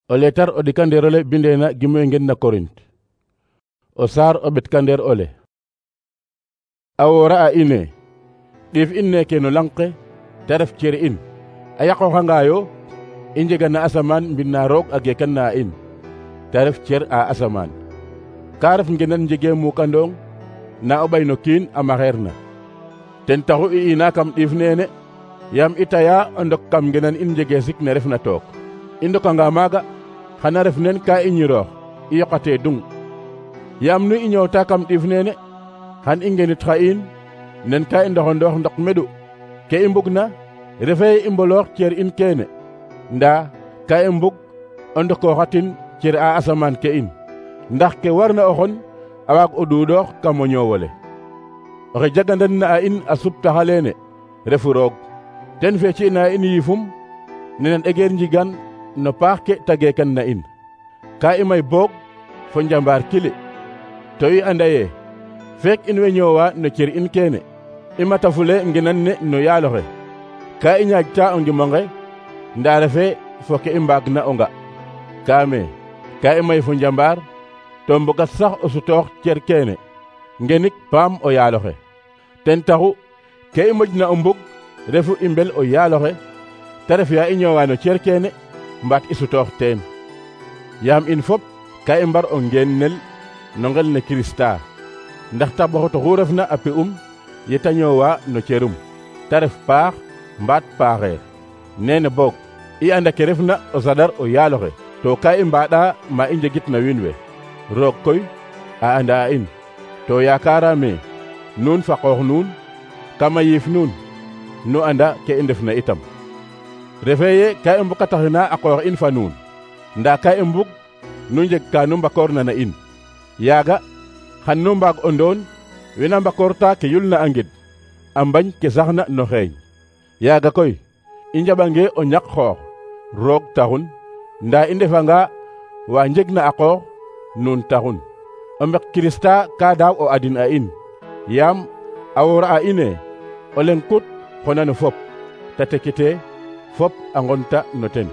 o letar o dikanderole bindena gimoy ngen na Korint o sar o betkander ole awora a ine ɗif inne keno lanqe taref cere in a yaqoxangayo i njega na asaman mbinna roog a gekan na in taref cer a asaman ka ref ngenan njege mukandong na o ɓay no kiin a maxeer na ten taxu i ina kam ɗif nene yam i taya o ndok kam ngenan in njege sik ne ref na took i ndokanga maaga xana ref nen ka i ñiroox i yoqate dung yam nu i ñoowta kam ɗif nene xan i ngenit xa in nen ka i ndoxondoox ndok meɗu ke i mbug na refe i mboloox cer in kene nda ka i mbug o ndokooxatin cer a asaman ke in ndax ke warna o xon a waag o duudoox kam o ñoowole oxe jagandan na a in a suptaxa leene refu roog ten fe ci'na in yifum nenen egeer njigan no paax ke ta geekan na in ka i may boog fo njambaar kili to i anda ye feek in way ñoowa no cer in kene i matafule ngenan ne no yaaloxe ka i ñaajta o ngimonge nda refe fo ke i mbaag na o nga kaame ka i may fo njambaar to mbogat sax o sutoox cer kene ngenik paam o yaaloxe ten taxu ke i moƴna o mbug refu i mbel o yaaloxe te ref ya i ñoowa no cer kene mbaat i sutoox teen yaam in fop ka i mbar o ngeen no ngel ne Kirista ndax tabaxut oxu refna a pi'um yeta ñoowa no cerum te ref paax mbaat paaxeer nene boog i anda ke refna o sadar o yaaloxe to ka i mbaɗa ma i njegit na wiin we roog koy a anda a in to yakarame nuun fa qoox nuun kama yiif nuun nu anda ke i ndefna itam refe ye ka i mbokataxina a qoox in fa nuun nda ka i mbug nu njeg ka nu mbakoorna na in yaaga xan nu mbaag o ndoon wena mbakoorta ke yulna a ngid a mbañ ke saxna no xeeñ yaaga koy i njaɓange o ñak xoox roog taxun nda i ndefanga wa njegna a qoox nuun taxun o mbek Kirista ka daaw o adin a in yaam a wora a ine o leng kut xonan fop ta tekite fop a ngonta no ten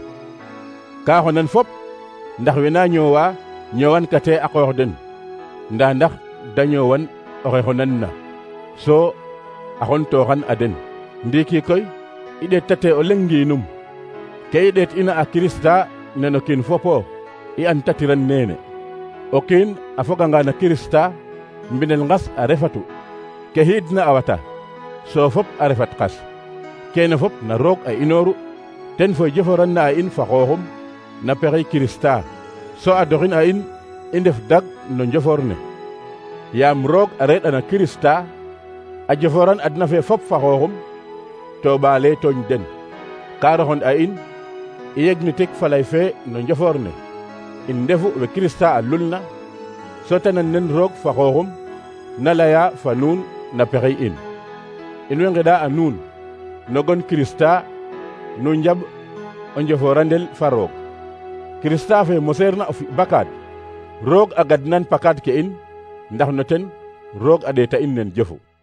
ka xonan fop ndax wena ñoowa ñoowan kate a qoox den nda ndax da ñoowan oxe xonan na so a xon tooxan a den ndiiki koy i ɗeet tate o leng ngiinum ke i ɗeet ina a Kirista neno kiin fopo i an tatiran nene o kiin a foganga na Kirista mbinel ngas a refatu ke xiidna a wata so fop a refat qas kene fop na roog a inooru ten fo jëforan na a in fa xooxum na pexey Kirista so a doxin a in i ndef dag no njofor ne yaam roog a reɗ'a na Kirista a joforan adna fe fop fa xooxum to ɓaale tooñ den ka roxon a in i yegnitik falay fe no njofor ne in ndefu we Kirista a lulna so tenan nen roog fa xooxum na leya fa nuun na pexey in way ngeɗa a nuun no gon Kirista nu njaɓ o njoforandel fa roog Kirista fe moseerna o fi bakaad roog a gadnan pakaad ke in ndax no ten roog a ɗeeta in nen jëfu